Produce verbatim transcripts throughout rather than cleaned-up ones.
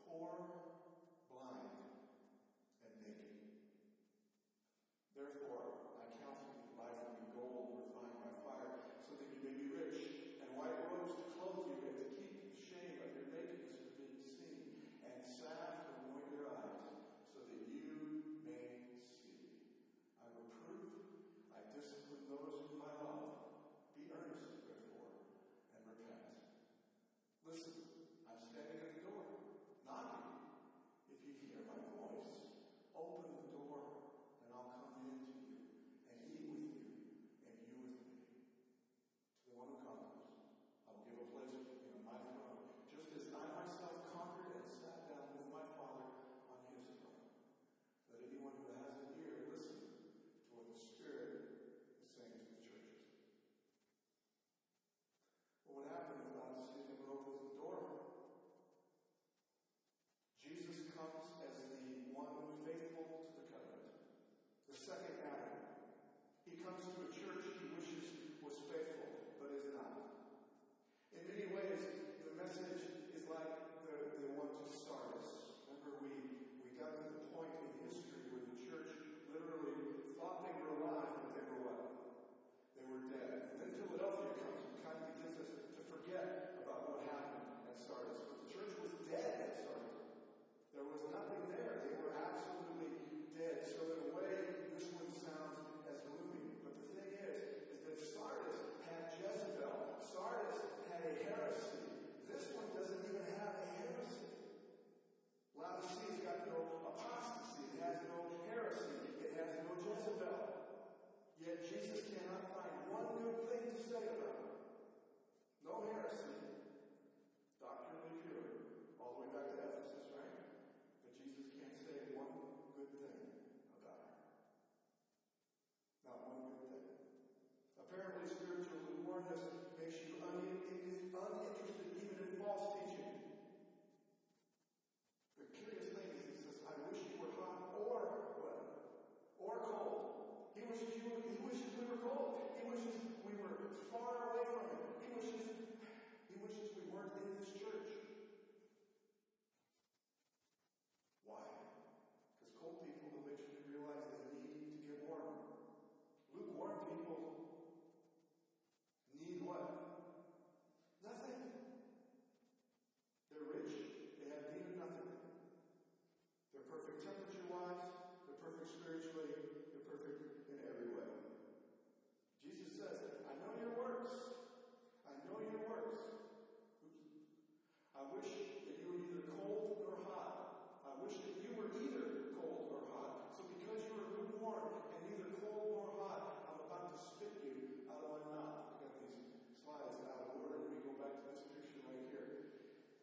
poor, blind, and naked. Therefore, I counsel you to buy from me gold refined by fire, so that you may be rich, and white robes to clothe you, and to keep the shame of your nakedness from being seen, and salve to anoint your eyes, so that you may see. I reprove, I discipline those whom I love. Be earnest, therefore, and repent. Listen, I'm standing at the door, knocking. If you hear my voice, open the door, and I'll come in to you, and eat with you, and you with me. To the one who conquers, I will give a place in my throne, just as I myself conquered and sat down with my Father on his throne. Let anyone who has an ear listen to what the Spirit is saying to the churches. What would happen if Laodicea never opens the door? Jesus comes as the one faithful to the covenant. The second Adam. He comes to a church he wishes was faithful, but is not. In many ways, the message is like the, the one to Sardis. Remember, we, we got to the point in history where the church literally thought they were alive, but they were what? They were dead. And then Philadelphia comes and kind of begins us to forget about what happened at Sardis. But the church was dead at Sardis. There was nothing there. They were absolutely dead. So in a way, this one sounds as gloomy. But the thing is, is that Sardis had Jezebel. Sardis had a heresy. This one doesn't even have a heresy. Laodicea's got no apostasy. It has no heresy. It has no Jezebel. Yet Jesus cannot find one good thing to say about it. No heresy. Doctrinally pure. All the way back to Ephesus, right? But Jesus can't say one good thing about it. Not one good thing. Apparently, spiritual lukewarmness makes you un- uninterested even in false teaching. The curious thing is, he says, I wish you were hot or what? Or cold. He wishes you were, he wishes we were cold. He wishes we were far away from him. He wishes, he wishes we weren't in this church. Why? Because cold people eventually realize they need to get warm. Lukewarm people need what? Nothing. They're rich. They have need of nothing. They're perfect temperature-wise. They're perfect spiritually. They're perfect in every way. Jesus says, I know your works. I know your works. Oops. I wish that you were neither cold nor hot. I wish that you were either cold or hot. So because you are lukewarm and neither cold nor hot, I'm about to spit you out of my mouth. I've got these slides out of order. Let me go back to this picture right here.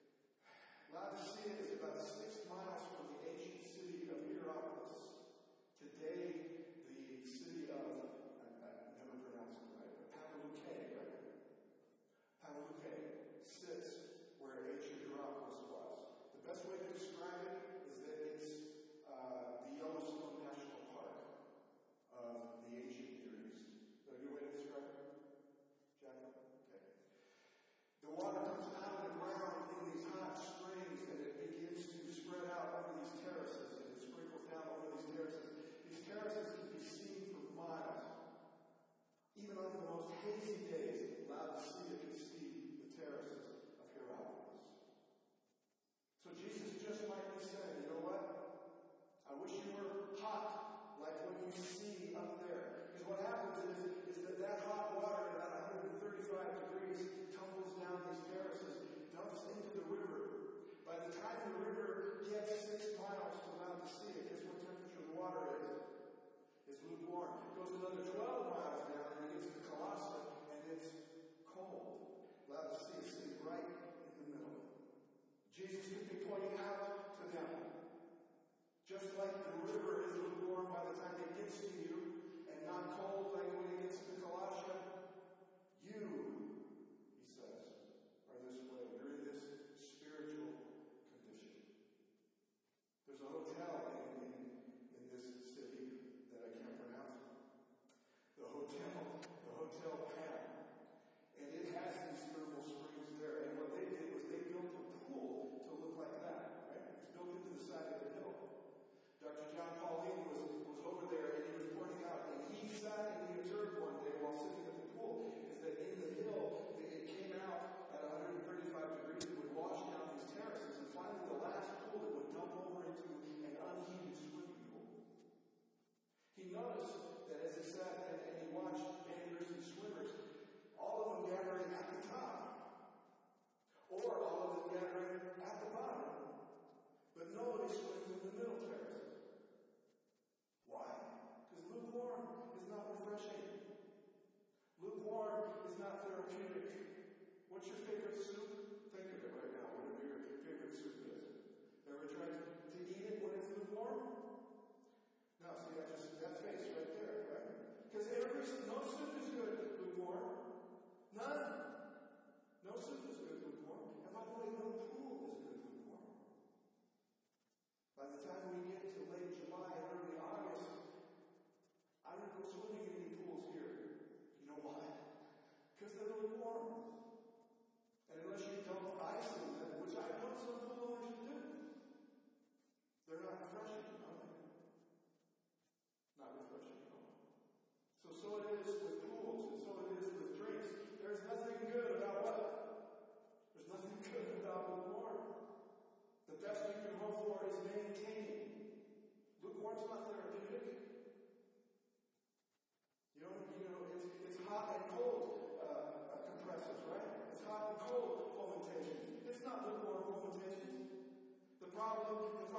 Laodicea is about six miles from the ancient city of Hierapolis. Today, the city of, I, I never pronounced it right, but Pamukkale, right? Pamukkale sits where ancient Hierapolis was. The best way to describe it is that it's uh, the Yellowstone National Park of the ancient Near East. Is that a good way to describe it? Jacqueline? Okay. The water comes out of the ground in these hot springs, and it begins to spread out over these terraces, and it sprinkles down over these terraces. These terraces can be seen for miles. Even on the most hazy days, Laodicea can see the terraces of Hierapolis. So Jesus just might be saying, you know what? I wish you were hot, like what you see up there. Because what happens is, is that that hot water at about one hundred thirty-five degrees tumbles down these terraces, dumps into the river. By the time the river gets six miles to Laodicea, guess what temperature the water is? It's lukewarm. It goes another twelve miles down, and it gets to Colossae, and it's cold. Laodicea is sitting right in the middle. Jesus could be pointing out to them, just like the river is lukewarm by the time it gets to you, and not cold like when it gets to Colossae. You, he says, are this way. You're in this spiritual condition. There's a hotel in, in, in this city that I can't pronounce. The hotel, the Hotel Pan. And it has these thermal springs there. And what they did was they built a pool to look like that, right?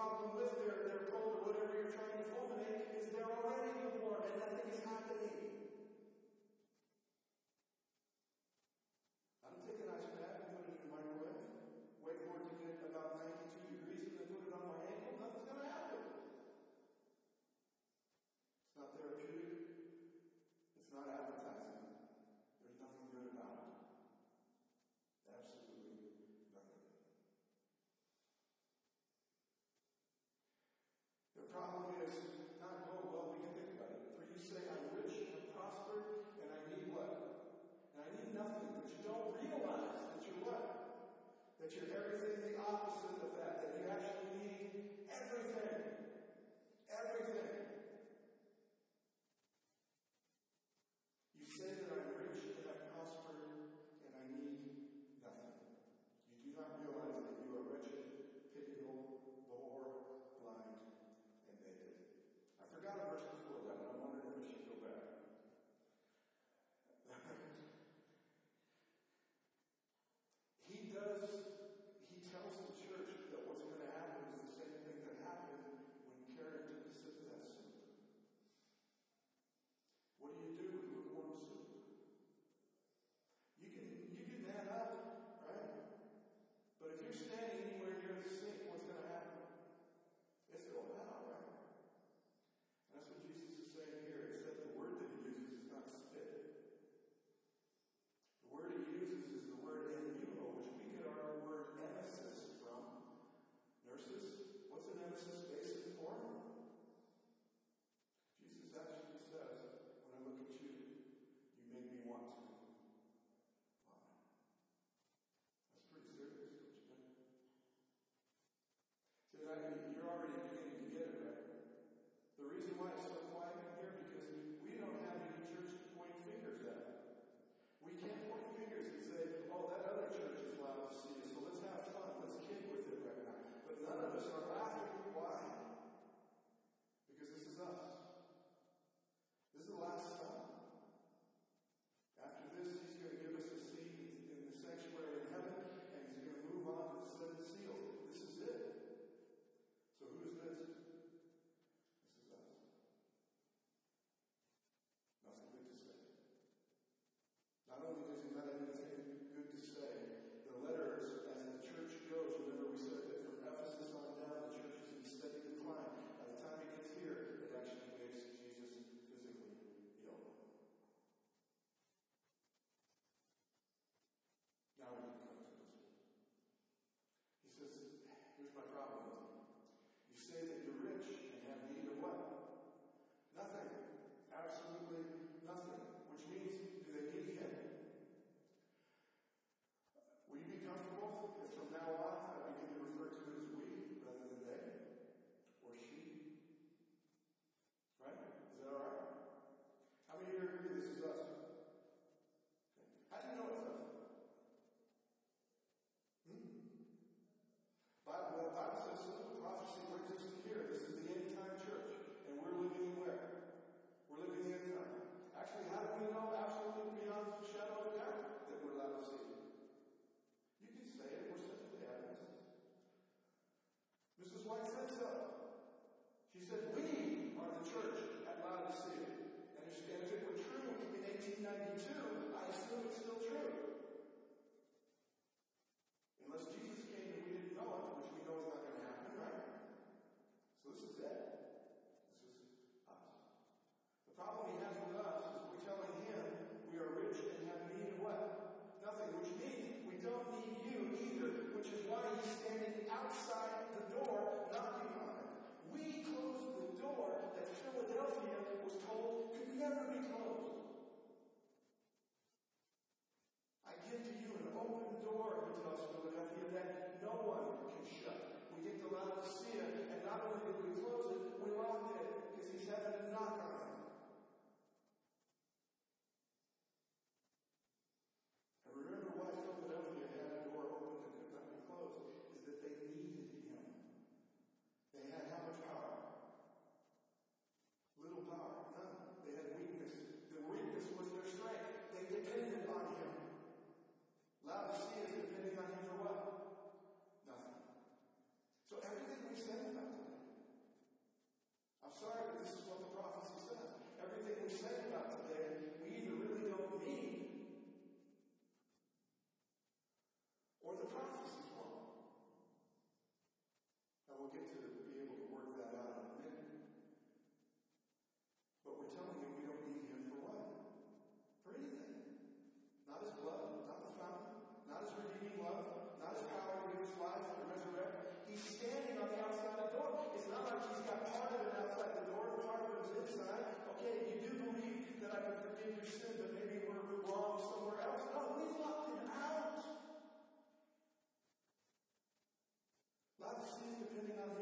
problem with their, their cold or whatever you're trying to fulminate is they're already lukewarm and nothing is happening. I don't take an ice pack and put it in the microwave, wait for it to get about ninety-two degrees and then put it on my ankle. Nothing's going to happen. It's not therapeutic. It's not appetizing. There's nothing good about it. Absolutely nothing. The problem is not, oh, well, we can think about it. For you say, I'm rich, I'm prospered, and I need what? And I need nothing, but you don't realize that you're what? That you're everything the opposite of that, that you actually need everything. Everything. You say that I'm rich, that I'm prospered, and I need nothing. You do not realize that you are wretched, pitiable, poor, blind, and naked. I forgot a verse before that, and I'm wondering if we should go back. He does, he tells the church that what's going to happen is the same thing that happened when Karen took a sip of that soup. What do you do with lukewarm soup? You can, you can man up, right? But if you're standing anywhere near the sink, what's going to happen? It's going out, right? And that's what Jesus is saying here, except the word that he uses is not spit. The word he uses is the word enuo, which we get our word emesis from. Nurses, what's an emesis basic for? Jesus actually says, when I look at you, you make me want to vomit. That's pretty serious, don't you think? See, that, you're already beginning to get it, right? The reason why it's so quiet in here, because we don't have any church to point fingers at. We can't point fingers and say, oh, that other church is loud to see you, so let's have fun, let's kid with it right now. But none of us are laughing. Why? Because this is us. This is the last time. After this, he's going to give us a seat in the sanctuary in heaven, and he's going to move on to the seven seals. This is it.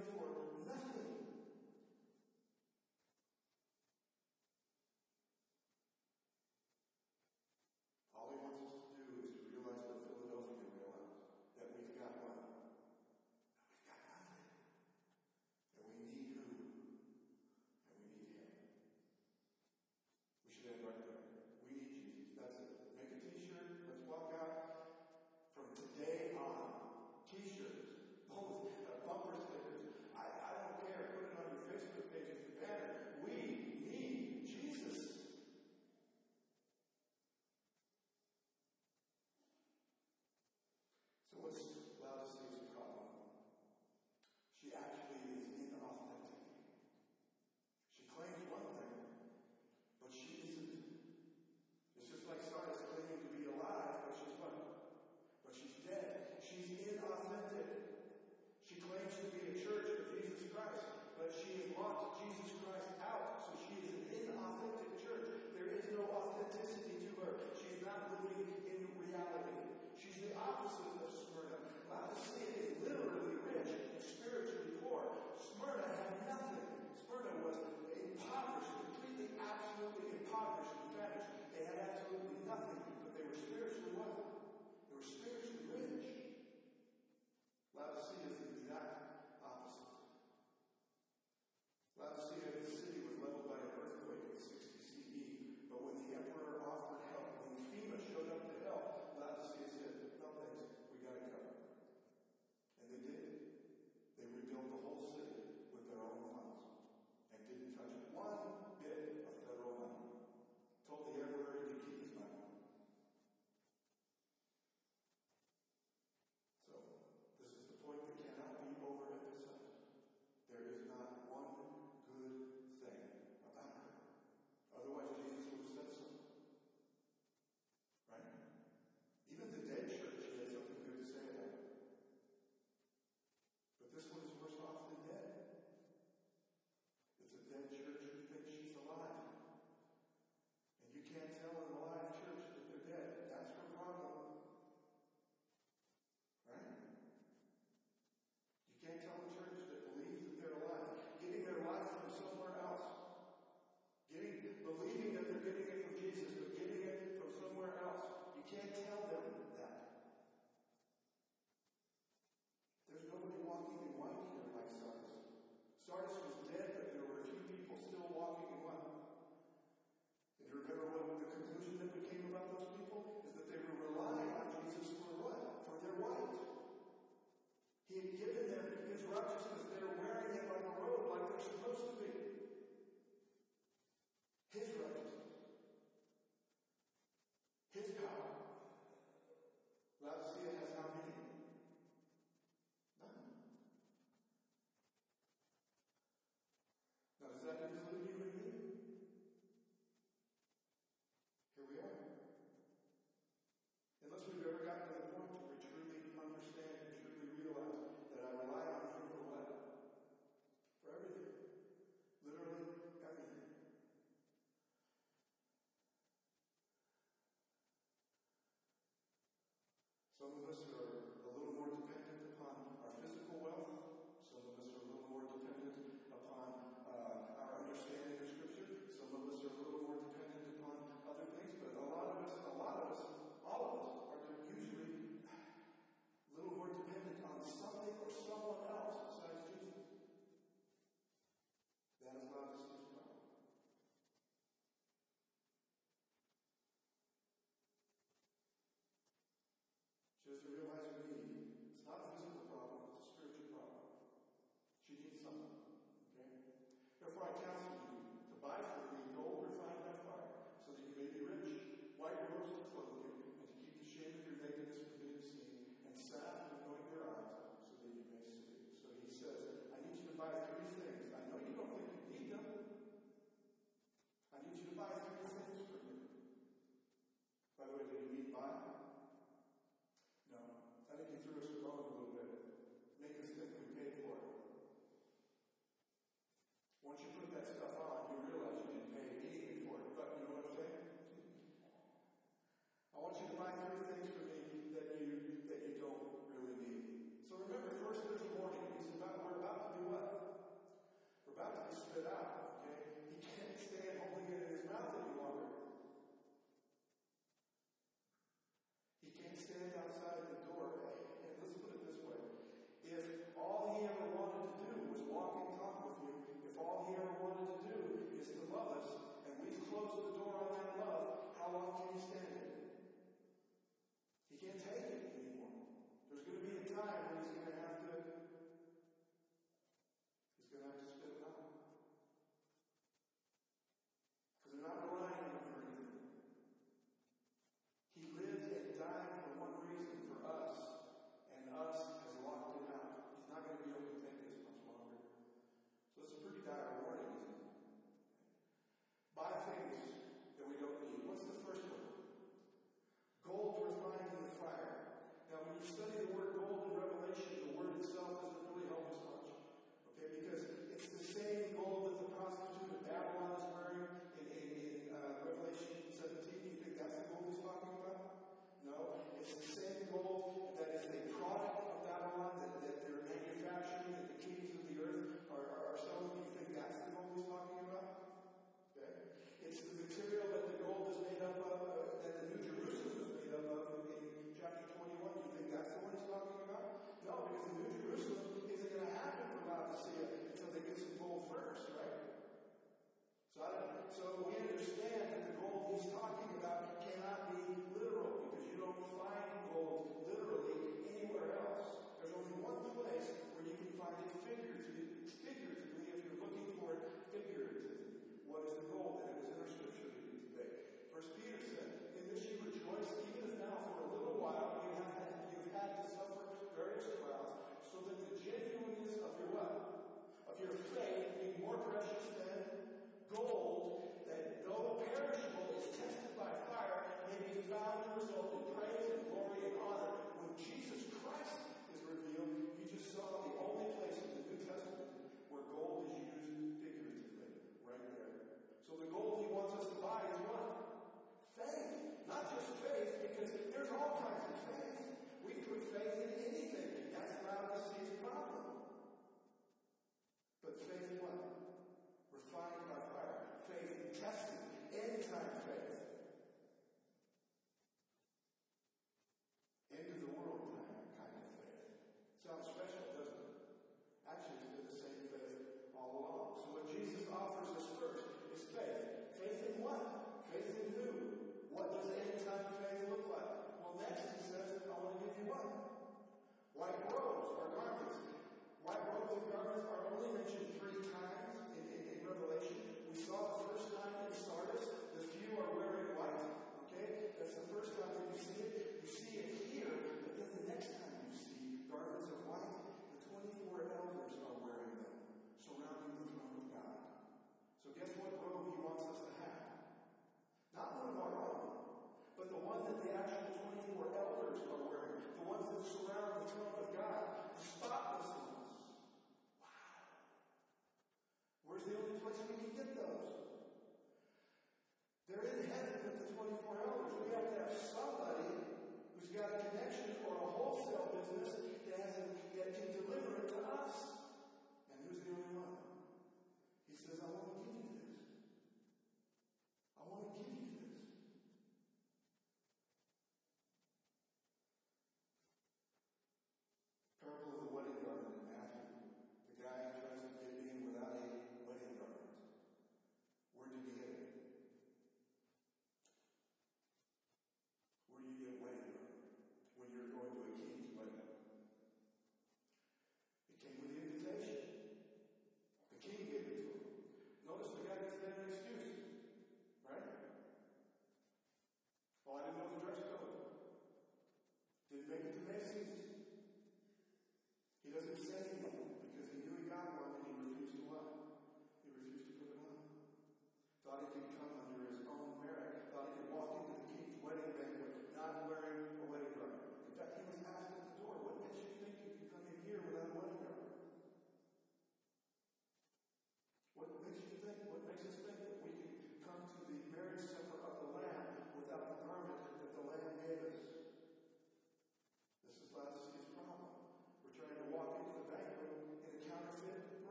fighting for nothing. All he wants us to do is to realize what Philadelphia realized, that we've got what? We've got nothing. And we need who? And we need him. We should end right there. We need Jesus. That's it. Make a t-shirt. Let's walk out from today on. T-shirts, both uh, bumper stickers. I,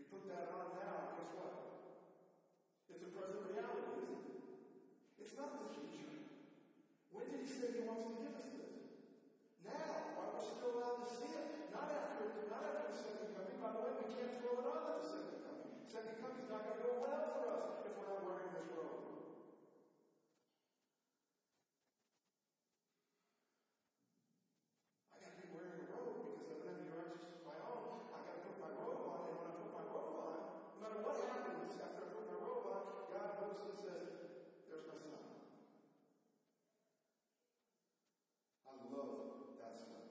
put that on now, guess what? It's a present reality, isn't it? It's not the future. When did he say he wants to give us this? Now, while we're still allowed to see it. Not after, not after the second coming. By the way, we can't throw it on at the second coming. Second coming is not going to go well for us if we're not wearing this robe. I got to be wearing a robe because I don't have any righteousness of my own. I got to put my robe on, and when I put my robe on, no matter what happens after I put my robe on, God looks and says, "There's my son." I love that son.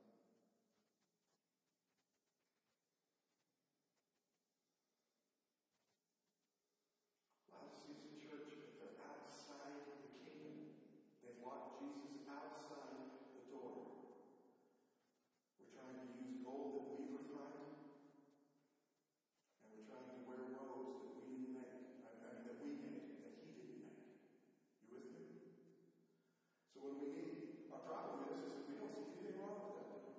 Laodicean church, if they're outside the kingdom, they've locked Jesus outside the door. We're trying to use gold that we've refined, and we're trying to wear robes that we didn't make, I mean, that we made, that he didn't make. You with me? So what do we need? Our problem is, is that we don't see anything wrong with that, do we?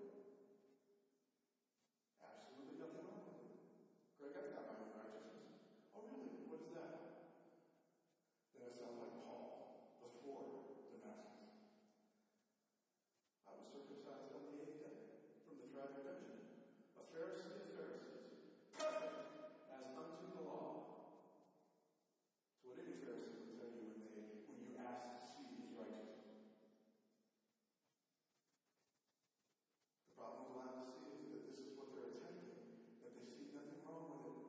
Absolutely nothing wrong with it. Greg, I've got my own righteousness. Oh, really? What is that? Then I sound like Paul before Damascus. I was circumcised on the eighth day from the tribe of Benjamin, a Pharisee of Pharisees, perfect as unto the law. So what any Pharisee would tell you when they when you ask to see his righteousness. The problem with Laodicea is that this is what they're attempting, that they see nothing wrong with it.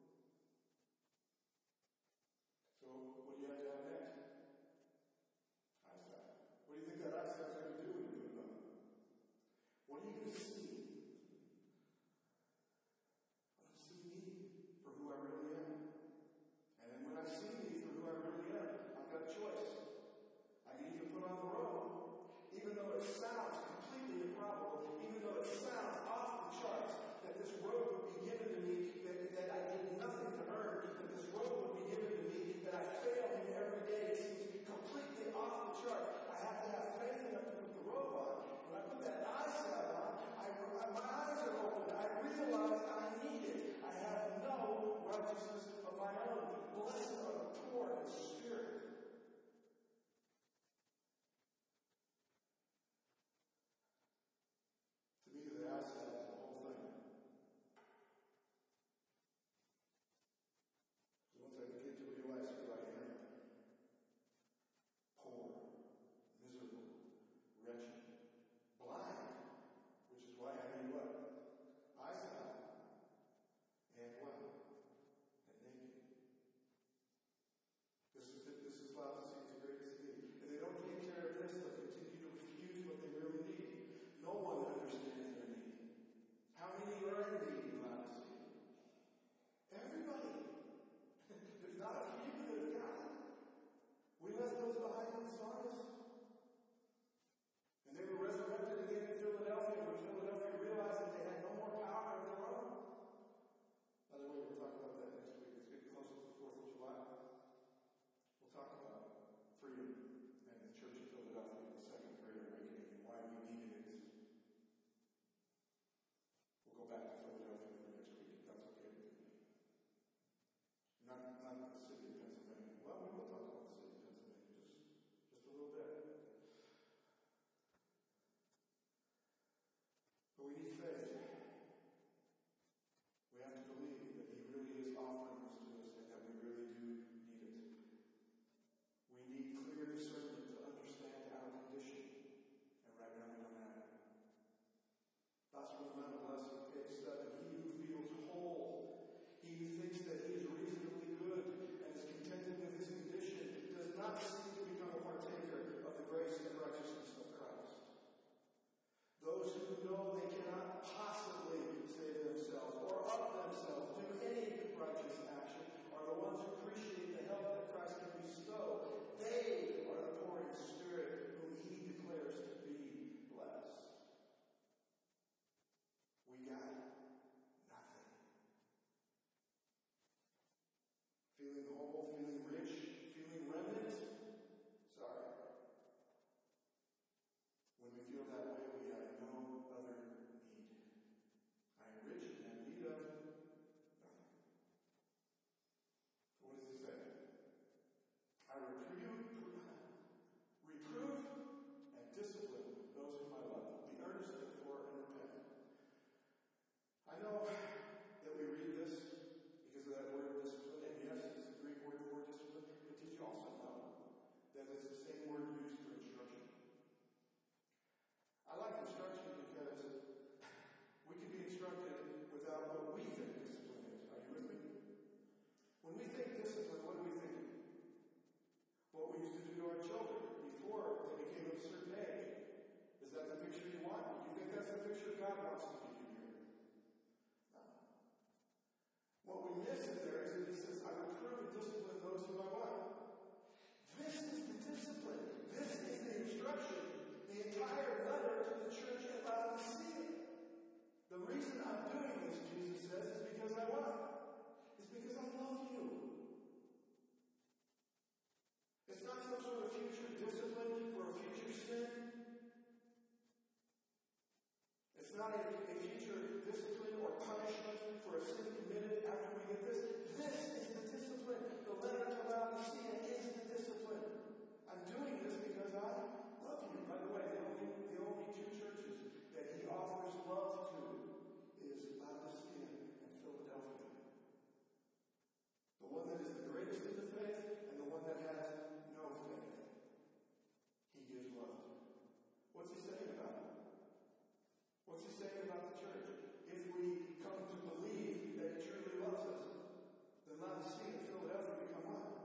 So what do you have to have next? Eyesight. What do you think that eyesight's going to do when you put it on? What are you going to see? I'm going to see me for who I really am. And then when I see me for who I really am, I've got a choice. I can either put on the robe, even though it sounds completely improbable, even though it sounds off the charts, that this robe would be given to me, that, that I did nothing to earn, that this robe would be given to me, that I fail in every day. It seems completely off the chart. I have to have faith enough to put the robe on. When I put that eyesight on, I, I, my eyes are open. I realize I need it. I have no righteousness of my own. Blessed are the poor in spirit. To me, the eyesight is the whole thing. So once I begin to realize who I am, poor, miserable, wretched, blind, which is why I need what? Eyesight. And what? And naked. This is, this is Laodicea's greatest need. If they don't take care of this, they'll continue to refuse what they really need. No one understands their need. How many are in need in Laodicea? Everybody. There's not a few that have got it. We left those behind in Sardis. And they were resurrected again in Philadelphia when Philadelphia realized that they had no more power of their own. By the way, we'll talk about that next week. It's getting closer to the fourth of July. We'll talk about freedom and the Church of Philadelphia, the Second Great Awakening, and why we needed it. We'll go back to Philadelphia for next week, if that's okay with you. Not, not the city of Pennsylvania. Well, we will talk about the city of Pennsylvania just, just a little bit. But we need faith. We have to believe that he really is offering this to us and that we really do need it. We need clear discernment to understand our condition. And right now we don't have it. Gospel of Mount Blessed, page seven. He who feels whole, he who thinks that he is reasonably good and is contented with his condition, does not seek to become a partaker of the grace and righteousness of Christ. Those who know they cannot possibly save themselves or of themselves do any righteous action are the ones who appreciate the help that Christ can bestow. They are the poor in spirit whom he declares to be blessed. We got nothing. Feeling whole, feeling rich, feeling remnant, a future discipline or punishment for a sin committed after we get this. This is the discipline. The letter to Laodicea is the discipline. I'm doing this because I love you. By the way, the only, the only two churches that he offers love to is Laodicea and Philadelphia. The one that is the greatest in the faith and the one that has no faith. He gives love to. What's he saying about it? What's he saying about the church? If we come to believe that he truly loves us, then Laodicea and Philadelphia become what?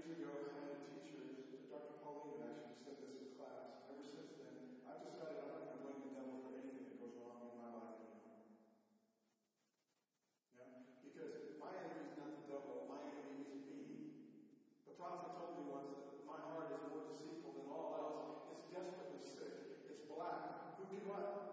years ago, I had a teacher, Doctor Pauline, who actually said this in class. Ever since then, I've decided I'm not going to blame the devil for anything that goes wrong in my life anymore. Yeah? Because my enemy is not the devil, my enemy is me. The prophet told me once that my heart is more deceitful than all else. It's desperately sick. It's black. Who can what?